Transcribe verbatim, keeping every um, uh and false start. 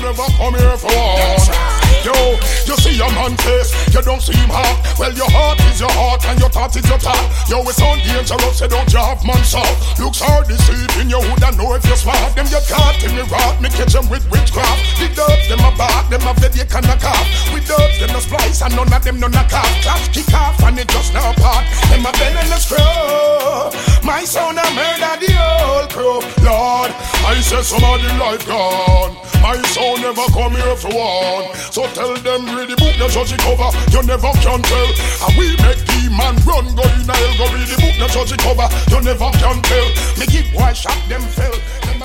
never come here for one. Yo, you see your man face, you don't see him hot. Well, your heart is your heart and your thought is your thought. Yo, it's on dangerous, so don't you have man soft. Looks hard deceiving, you woulda know if you're smart. Them you caught in the rot, me catch them with witchcraft. The dubs, them a bark, them a headache and a cough. With dubs, them a splice and none of them none a cough. Claps kick off and it just now part. Them a bend and a screw. My son a murder the old crew. Lord, I say somebody life gone. My son never come here for one. So tell them read the book, no judge it cover. You never can tell. And we make the man run, go in hell, go read the book, no judge it cover. You never can tell. Me give one shot, them fell.